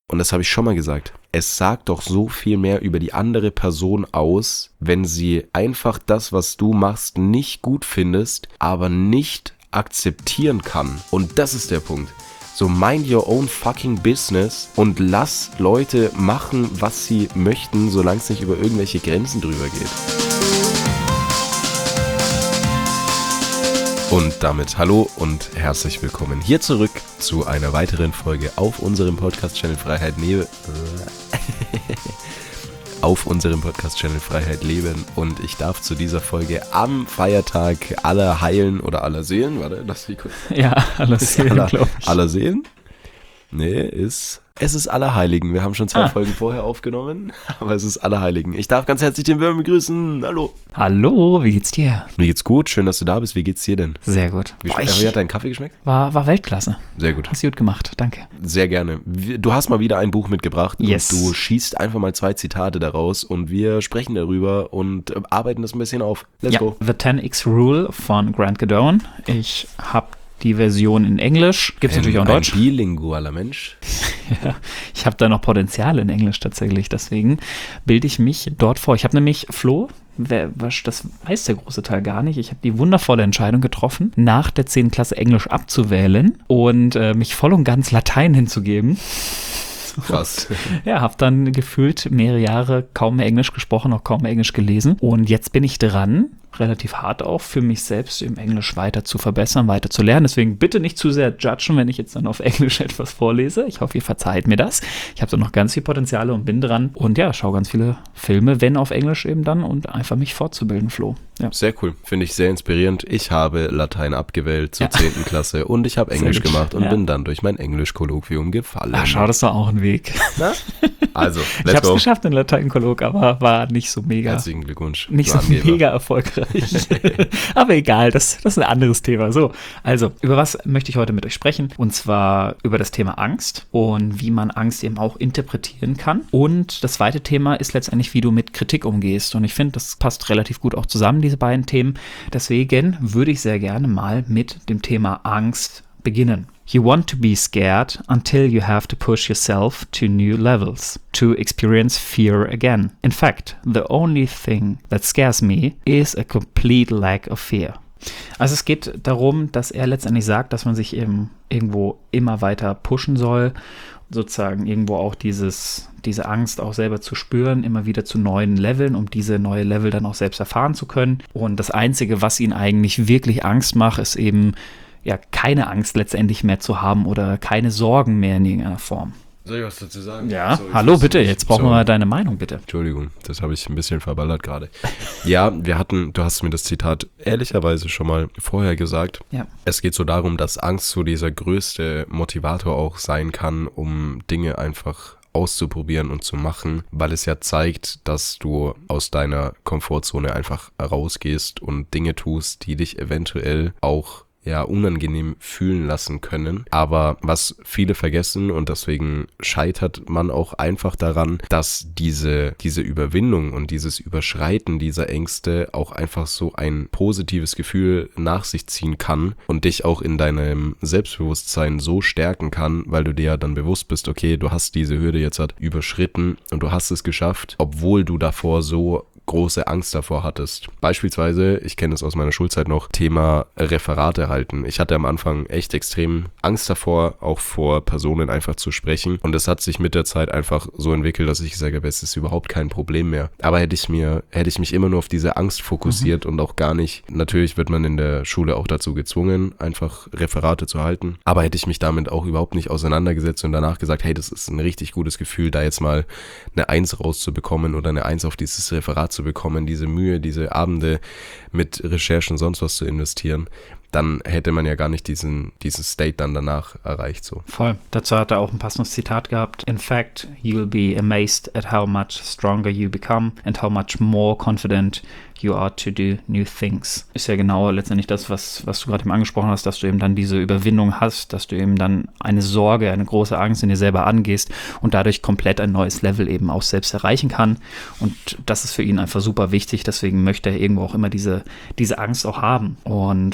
und das habe ich schon mal gesagt, es sagt doch so viel mehr über die andere Person aus, wenn sie einfach das, was du machst, nicht gut findest, aber nicht akzeptieren kann. Und das ist der Punkt. So mind your own fucking business und lass Leute machen, was sie möchten, solange es nicht über irgendwelche Grenzen drüber geht. Und damit hallo und herzlich willkommen hier zurück zu einer weiteren Folge auf unserem Podcast-Channel Freiheit Leben. Und ich darf zu dieser Folge am Feiertag aller Heilen oder aller Seelen, warte, lass mich kurz. Ja, aller Seelen, glaube ich. Aller Seelen? Nee, es ist Allerheiligen. Wir haben schon 2 Folgen vorher aufgenommen, aber es ist Allerheiligen. Ich darf ganz herzlich den Würm begrüßen. Hallo. Hallo, wie geht's dir? Mir geht's gut, schön, dass du da bist. Wie geht's dir denn? Sehr gut. Wie hat dein Kaffee geschmeckt? War Weltklasse. Sehr gut. Hast du gut gemacht, danke. Sehr gerne. Du hast mal wieder ein Buch mitgebracht Yes. Und du schießt einfach mal 2 Zitate daraus und wir sprechen darüber und arbeiten das ein bisschen auf. Let's go. The 10x Rule von Grant Cardone. Ich habe die Version in Englisch. Gibt es natürlich auch in Deutsch. Ein bilingualer Mensch. Ja, ich habe da noch Potenzial in Englisch tatsächlich, deswegen bilde ich mich dort vor. Ich habe nämlich, Flo, das weiß der große Teil gar nicht, ich habe die wundervolle Entscheidung getroffen, nach der 10. Klasse Englisch abzuwählen und mich voll und ganz Latein hinzugeben. Krass. Ja, habe dann gefühlt mehrere Jahre kaum mehr Englisch gesprochen, auch kaum mehr Englisch gelesen. Und jetzt bin ich dran, relativ hart auch, für mich selbst im Englisch weiter zu verbessern, weiter zu lernen. Deswegen bitte nicht zu sehr judgen, wenn ich jetzt dann auf Englisch etwas vorlese. Ich hoffe, ihr verzeiht mir das. Ich habe da noch ganz viel Potenziale und bin dran. Und ja, schaue ganz viele Filme, wenn auf Englisch eben dann, und einfach mich fortzubilden, Flo. Ja. Sehr cool, finde ich sehr inspirierend. Ich habe Latein abgewählt zur 10. Klasse und ich habe Englisch gemacht und bin dann durch mein Englisch-Kolloquium gefallen. Ach, schau, das ist doch auch ein Weg. Na? Also, let's go. Ich habe es geschafft in Latein-Kolloq, aber war nicht so mega. Herzlichen Glückwunsch. Nicht so mega erfolgreich. Aber egal, das ist ein anderes Thema. So, also, über was möchte ich heute mit euch sprechen? Und zwar über das Thema Angst und wie man Angst eben auch interpretieren kann. Und das zweite Thema ist letztendlich, wie du mit Kritik umgehst. Und ich finde, das passt relativ gut auch zusammen, diese beiden Themen. Deswegen würde ich sehr gerne mal mit dem Thema Angst beginnen. You want to be scared until you have to push yourself to new levels, to experience fear again. In fact, the only thing that scares me is a complete lack of fear. Also es geht darum, dass er letztendlich sagt, dass man sich eben irgendwo immer weiter pushen soll, sozusagen irgendwo auch diese Angst auch selber zu spüren, immer wieder zu neuen Leveln, um diese neue Level dann auch selbst erfahren zu können. Und das Einzige, was ihn eigentlich wirklich Angst macht, ist eben ja keine Angst letztendlich mehr zu haben oder keine Sorgen mehr in irgendeiner Form. Soll ich was dazu sagen? Ja, so, hallo bitte, jetzt brauchen wir mal deine Meinung bitte. Entschuldigung, das habe ich ein bisschen verballert gerade. Ja, du hast mir das Zitat ehrlicherweise schon mal vorher gesagt. Ja. Es geht so darum, dass Angst so dieser größte Motivator auch sein kann, um Dinge einfach auszuprobieren und zu machen, weil es ja zeigt, dass du aus deiner Komfortzone einfach rausgehst und Dinge tust, die dich eventuell auch unangenehm fühlen lassen können. Aber was viele vergessen, und deswegen scheitert man auch einfach daran, dass diese Überwindung und dieses Überschreiten dieser Ängste auch einfach so ein positives Gefühl nach sich ziehen kann und dich auch in deinem Selbstbewusstsein so stärken kann, weil du dir ja dann bewusst bist, okay, du hast diese Hürde jetzt überschritten und du hast es geschafft, obwohl du davor so große Angst davor hattest. Beispielsweise, ich kenne es aus meiner Schulzeit noch, Thema Referate halten. Ich hatte am Anfang echt extrem Angst davor, auch vor Personen einfach zu sprechen, und es hat sich mit der Zeit einfach so entwickelt, dass ich gesagt habe, es ist überhaupt kein Problem mehr. Aber hätte ich mich immer nur auf diese Angst fokussiert und auch gar nicht, natürlich wird man in der Schule auch dazu gezwungen, einfach Referate zu halten, aber hätte ich mich damit auch überhaupt nicht auseinandergesetzt und danach gesagt, hey, das ist ein richtig gutes Gefühl, da jetzt mal eine 1 rauszubekommen oder eine 1 auf dieses Referat zu bekommen, diese Mühe, diese Abende mit Recherchen, sonst was zu investieren, dann hätte man ja gar nicht diesen State dann danach erreicht. So. Voll. Dazu hat er auch ein passendes Zitat gehabt. In fact, you'll be amazed at how much stronger you become and how much more confident you are to do new things. Ist ja genau letztendlich das, was du gerade eben angesprochen hast, dass du eben dann diese Überwindung hast, dass du eben dann eine Sorge, eine große Angst in dir selber angehst und dadurch komplett ein neues Level eben auch selbst erreichen kann. Und das ist für ihn einfach super wichtig. Deswegen möchte er irgendwo auch immer diese Angst auch haben. Und was ich auch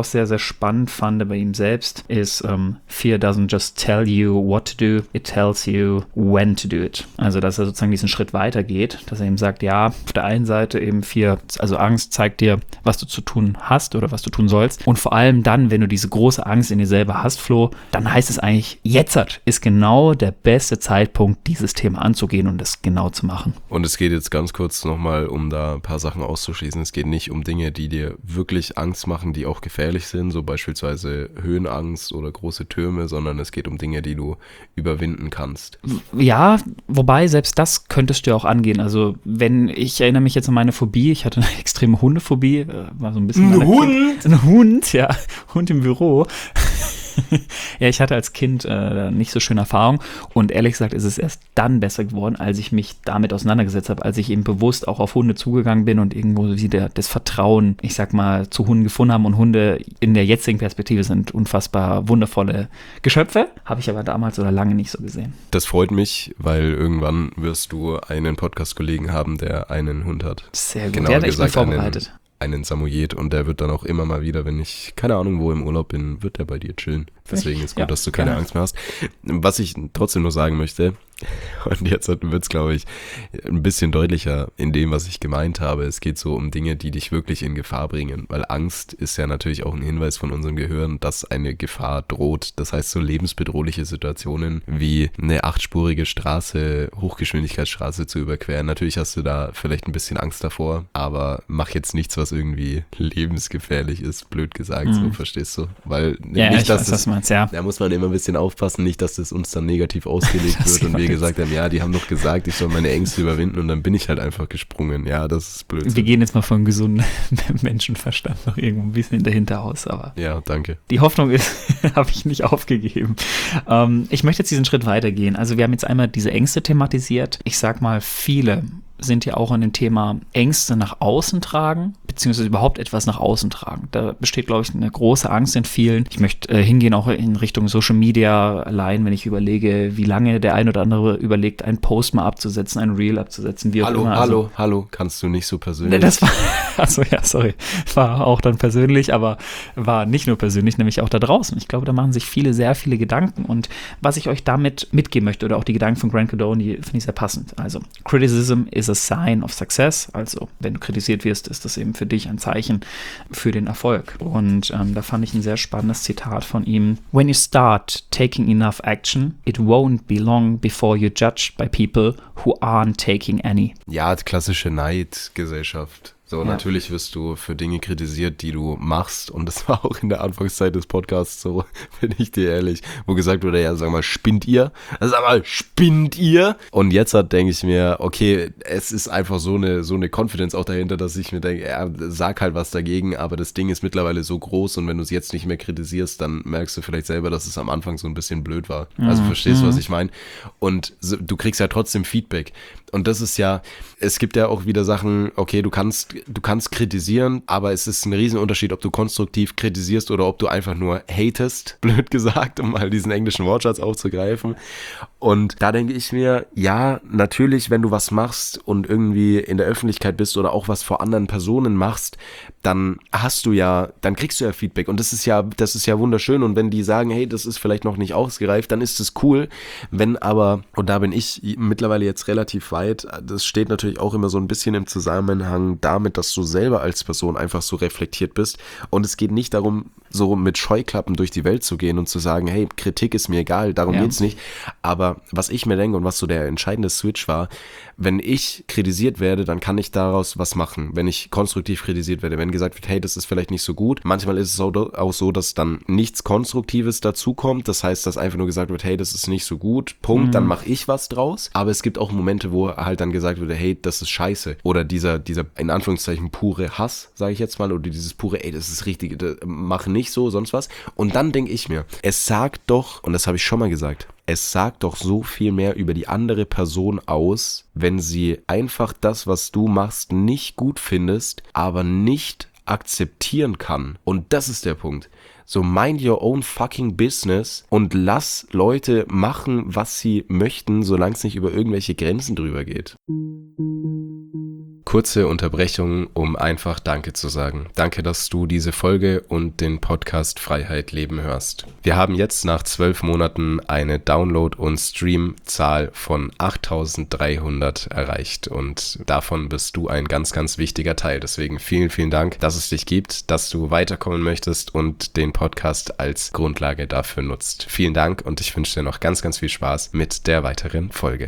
auch sehr, sehr spannend fand bei ihm selbst, ist Fear doesn't just tell you what to do, it tells you when to do it. Also, dass er sozusagen diesen Schritt weitergeht, dass er ihm sagt, ja, auf der einen Seite eben also Angst zeigt dir, was du zu tun hast oder was du tun sollst. Und vor allem dann, wenn du diese große Angst in dir selber hast, Flo, dann heißt es eigentlich, jetzt ist genau der beste Zeitpunkt, dieses Thema anzugehen und das genau zu machen. Und es geht jetzt ganz kurz nochmal, um da ein paar Sachen auszuschließen. Es geht nicht um Dinge, die dir wirklich Angst machen, die auch gefährlich sind, so beispielsweise Höhenangst oder große Türme, sondern es geht um Dinge, die du überwinden kannst. Ja, wobei selbst das könntest du ja auch angehen. Also ich erinnere mich jetzt an meine Phobie, ich hatte eine extreme Hundephobie, war so ein bisschen... Ein Hund, ja, Hund im Büro. Ja, ich hatte als Kind nicht so schöne Erfahrungen und ehrlich gesagt ist es erst dann besser geworden, als ich mich damit auseinandergesetzt habe, als ich eben bewusst auch auf Hunde zugegangen bin und irgendwo wieder das Vertrauen, ich sag mal, zu Hunden gefunden haben und Hunde in der jetzigen Perspektive sind unfassbar wundervolle Geschöpfe, habe ich aber damals oder lange nicht so gesehen. Das freut mich, weil irgendwann wirst du einen Podcast-Kollegen haben, der einen Hund hat. Sehr gut, der hat echt vorbereitet. Einen Samoyed und der wird dann auch immer mal wieder, wenn ich keine Ahnung wo im Urlaub bin, wird der bei dir chillen. Deswegen ist gut, dass du keine Angst mehr hast. Was ich trotzdem nur sagen möchte, und jetzt wird es, glaube ich, ein bisschen deutlicher in dem, was ich gemeint habe. Es geht so um Dinge, die dich wirklich in Gefahr bringen, weil Angst ist ja natürlich auch ein Hinweis von unserem Gehirn, dass eine Gefahr droht. Das heißt, so lebensbedrohliche Situationen wie eine 8-spurige Straße, Hochgeschwindigkeitsstraße zu überqueren. Natürlich hast du da vielleicht ein bisschen Angst davor, aber mach jetzt nichts, was irgendwie lebensgefährlich ist, blöd gesagt, so, verstehst du? Weil nicht, dass das, da muss man immer ein bisschen aufpassen, nicht, dass das uns dann negativ ausgelegt wird und wir gesagt haben, ja, die haben doch gesagt, ich soll meine Ängste überwinden und dann bin ich halt einfach gesprungen. Ja, das ist blöd. Wir gehen jetzt mal von gesundem Menschenverstand noch irgendwo ein bisschen dahinter aus, aber ja, danke. Die Hoffnung habe ich nicht aufgegeben. Ich möchte jetzt diesen Schritt weitergehen. Also wir haben jetzt einmal diese Ängste thematisiert. Ich sag mal, viele sind ja auch an dem Thema Ängste nach außen tragen, beziehungsweise überhaupt etwas nach außen tragen. Da besteht, glaube ich, eine große Angst in vielen. Ich möchte hingehen auch in Richtung Social Media allein, wenn ich überlege, wie lange der ein oder andere überlegt, einen Post mal abzusetzen, ein Reel abzusetzen, wie auch immer. Hallo, kannst du nicht so persönlich? Das war, achso, ja, sorry, war auch dann persönlich, aber war nicht nur persönlich, nämlich auch da draußen. Ich glaube, da machen sich viele sehr viele Gedanken und was ich euch damit mitgeben möchte oder auch die Gedanken von Grant Cardone, die finde ich sehr passend. Also, Criticism is a sign of success. Also, wenn du kritisiert wirst, ist das eben für dich ein Zeichen für den Erfolg. Und da fand ich ein sehr spannendes Zitat von ihm. When you start taking enough action, it won't be long before you're judged by people who aren't taking any. Ja, klassische Neidgesellschaft. So, Ja. Natürlich wirst du für Dinge kritisiert, die du machst und das war auch in der Anfangszeit des Podcasts so, bin ich dir ehrlich, wo gesagt wurde, ja, sag mal, spinnt ihr? Und jetzt denke ich mir, okay, es ist einfach so eine Confidence auch dahinter, dass ich mir denke, ja, sag halt was dagegen, aber das Ding ist mittlerweile so groß und wenn du es jetzt nicht mehr kritisierst, dann merkst du vielleicht selber, dass es am Anfang so ein bisschen blöd war. Also verstehst du, was ich meine? Und du kriegst ja trotzdem Feedback. Und das ist ja, es gibt ja auch wieder Sachen, okay, du kannst kritisieren, aber es ist ein Riesenunterschied, ob du konstruktiv kritisierst oder ob du einfach nur hatest, blöd gesagt, um mal diesen englischen Wortschatz aufzugreifen. Und da denke ich mir, ja, natürlich, wenn du was machst und irgendwie in der Öffentlichkeit bist oder auch was vor anderen Personen machst, dann kriegst du ja Feedback und das ist ja wunderschön und wenn die sagen, hey, das ist vielleicht noch nicht ausgereift, dann ist es cool. Wenn aber, und da bin ich mittlerweile jetzt relativ weit, das steht natürlich auch immer so ein bisschen im Zusammenhang damit, dass du selber als Person einfach so reflektiert bist und es geht nicht darum, so mit Scheuklappen durch die Welt zu gehen und zu sagen, hey, Kritik ist mir egal, darum geht's nicht. Aber was ich mir denke und was so der entscheidende Switch war, wenn ich kritisiert werde, dann kann ich daraus was machen. Wenn ich konstruktiv kritisiert werde, wenn gesagt wird, hey, das ist vielleicht nicht so gut. Manchmal ist es auch so, dass dann nichts Konstruktives dazukommt. Das heißt, dass einfach nur gesagt wird, hey, das ist nicht so gut. Punkt, dann mache ich was draus. Aber es gibt auch Momente, wo halt dann gesagt wird, hey, das ist scheiße. Oder dieser in Anführungszeichen pure Hass, sage ich jetzt mal, oder dieses pure, ey, das ist richtig, mach nicht so, sonst was. Und dann denke ich mir, es sagt doch, und das habe ich schon mal gesagt, es sagt doch so viel mehr über die andere Person aus, wenn sie einfach das, was du machst, nicht gut findest, aber nicht akzeptieren kann. Und das ist der Punkt. So mind your own fucking business und lass Leute machen, was sie möchten, solange es nicht über irgendwelche Grenzen drüber geht. kurze Unterbrechung, um einfach Danke zu sagen. Danke, dass du diese Folge und den Podcast Freiheit Leben hörst. Wir haben jetzt nach 12 Monaten eine Download- und Streamzahl von 8.300 erreicht und davon bist du ein ganz, ganz wichtiger Teil. Deswegen vielen, vielen Dank, dass es dich gibt, dass du weiterkommen möchtest und den Podcast als Grundlage dafür nutzt. Vielen Dank und ich wünsche dir noch ganz, ganz viel Spaß mit der weiteren Folge.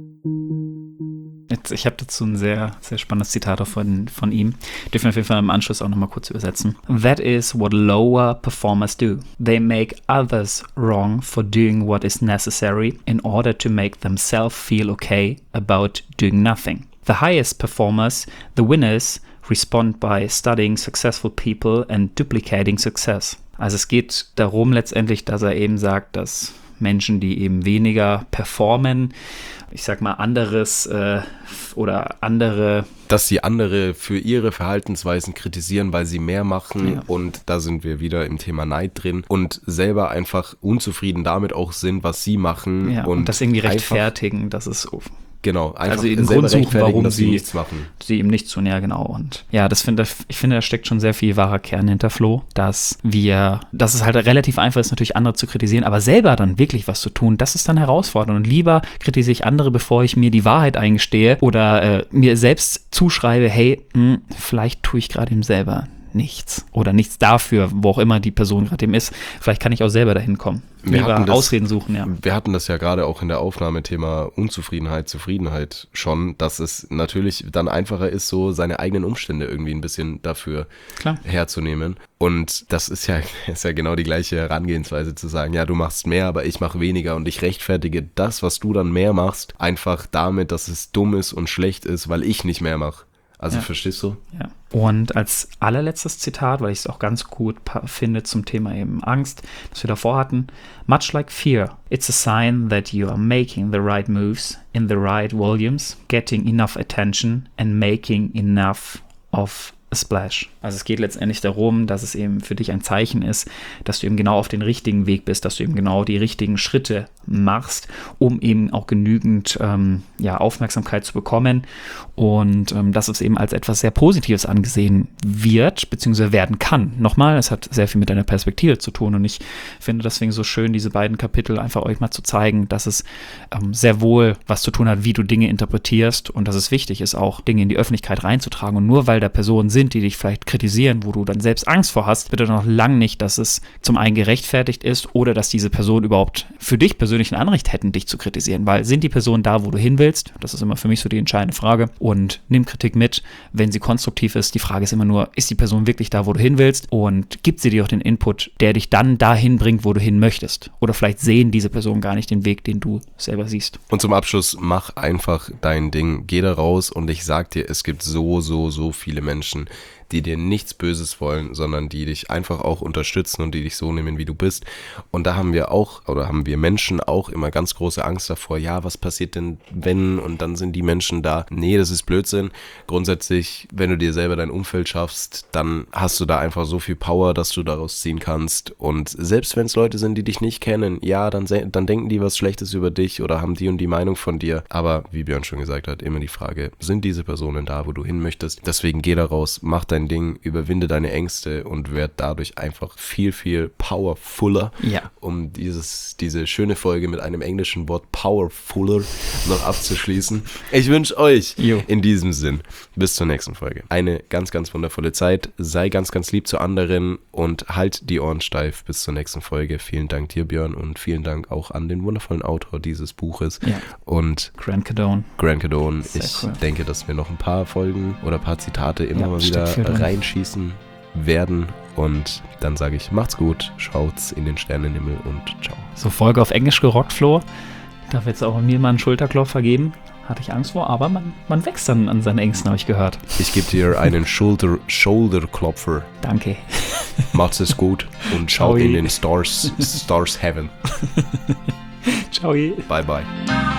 Ich habe dazu ein sehr, sehr spannendes Zitat auch von ihm. Dürfen wir auf jeden Fall im Anschluss auch nochmal kurz übersetzen. That is what lower performers do. They make others wrong for doing what is necessary in order to make themselves feel okay about doing nothing. The highest performers, the winners, respond by studying successful people and duplicating success. Also es geht darum letztendlich, dass er eben sagt, dass Menschen, die eben weniger performen, ich sag mal anderes oder andere... Dass sie andere für ihre Verhaltensweisen kritisieren, weil sie mehr machen und da sind wir wieder im Thema Neid drin und selber einfach unzufrieden damit auch sind, was sie machen. Ja, und das irgendwie rechtfertigen, dass es... Genau, einfach also einen Grund suchen, warum sie nichts machen. Sie ihm nichts tun, ja genau. Und ja, ich finde, da steckt schon sehr viel wahrer Kern hinter Flo, dass es halt relativ einfach ist, natürlich andere zu kritisieren, aber selber dann wirklich was zu tun, das ist dann herausfordernd. Und lieber kritisiere ich andere, bevor ich mir die Wahrheit eingestehe oder mir selbst zuschreibe, hey, vielleicht tue ich gerade ihm selber nichts oder nichts dafür, wo auch immer die Person gerade eben ist. Vielleicht kann ich auch selber dahin kommen. Lieber Ausreden suchen, ja. Wir hatten das ja gerade auch in der Aufnahme Thema Unzufriedenheit, Zufriedenheit schon, dass es natürlich dann einfacher ist, so seine eigenen Umstände irgendwie ein bisschen dafür herzunehmen. Und das ist ja genau die gleiche Herangehensweise zu sagen, ja, du machst mehr, aber ich mache weniger und ich rechtfertige das, was du dann mehr machst, einfach damit, dass es dumm ist und schlecht ist, weil ich nicht mehr mache. Also verstehst du? Ja. Und als allerletztes Zitat, weil ich es auch ganz gut finde zum Thema eben Angst, das wir davor hatten, much like fear, it's a sign that you are making the right moves in the right volumes, getting enough attention and making enough of a splash. Also es geht letztendlich darum, dass es eben für dich ein Zeichen ist, dass du eben genau auf den richtigen Weg bist, dass du eben genau die richtigen Schritte machst, um eben auch genügend Aufmerksamkeit zu bekommen und dass es eben als etwas sehr Positives angesehen wird, beziehungsweise werden kann. Nochmal, es hat sehr viel mit deiner Perspektive zu tun und ich finde deswegen so schön, diese beiden Kapitel einfach euch mal zu zeigen, dass es sehr wohl was zu tun hat, wie du Dinge interpretierst und dass es wichtig ist, auch Dinge in die Öffentlichkeit reinzutragen und nur weil da Personen sind, die dich vielleicht kritisieren, wo du dann selbst Angst vor hast, bedeutet noch lang nicht, dass es zum einen gerechtfertigt ist oder dass diese Person überhaupt für dich persönlich ein Anrecht hätten, dich zu kritisieren, weil sind die Personen da, wo du hin willst? Das ist immer für mich so die entscheidende Frage und nimm Kritik mit, wenn sie konstruktiv ist. Die Frage ist immer nur, ist die Person wirklich da, wo du hin willst und gibt sie dir auch den Input, der dich dann dahin bringt, wo du hin möchtest? Oder vielleicht sehen diese Personen gar nicht den Weg, den du selber siehst. Und zum Abschluss, mach einfach dein Ding, geh da raus und ich sag dir, es gibt so viele Menschen, die dir nichts Böses wollen, sondern die dich einfach auch unterstützen und die dich so nehmen, wie du bist. Und da haben wir Menschen auch immer ganz große Angst davor, ja, was passiert denn, wenn? Und dann sind die Menschen da. Nee, das ist Blödsinn. Grundsätzlich, wenn du dir selber dein Umfeld schaffst, dann hast du da einfach so viel Power, dass du daraus ziehen kannst. Und selbst wenn es Leute sind, die dich nicht kennen, ja, dann denken die was Schlechtes über dich oder haben die und die Meinung von dir. Aber wie Björn schon gesagt hat, immer die Frage, sind diese Personen da, wo du hin möchtest? Deswegen geh da raus, mach dein Ding, überwinde deine Ängste und werd dadurch einfach viel, viel powerfuller, um diese schöne Folge mit einem englischen Wort powerfuller noch abzuschließen. Ich wünsche euch in diesem Sinn bis zur nächsten Folge eine ganz, ganz wundervolle Zeit. Sei ganz, ganz lieb zu anderen und halt die Ohren steif bis zur nächsten Folge. Vielen Dank dir, Björn, und vielen Dank auch an den wundervollen Autor dieses Buches und Grant Cardone. Ich denke, dass wir noch ein paar Folgen oder ein paar Zitate immer mal wieder reinschießen werden. Und dann sage ich, macht's gut, schaut's in den Sternenhimmel und ciao. So, Folge auf Englisch gerockt, Flo. Darf jetzt auch mir mal einen Schulterklopfer geben. Hatte ich Angst vor, aber man wächst dann an seinen Ängsten, habe ich gehört. Ich gebe dir einen Schulterklopfer. Danke. Macht's es gut und schaut in den Stars Heaven. Ciao. Bye, bye.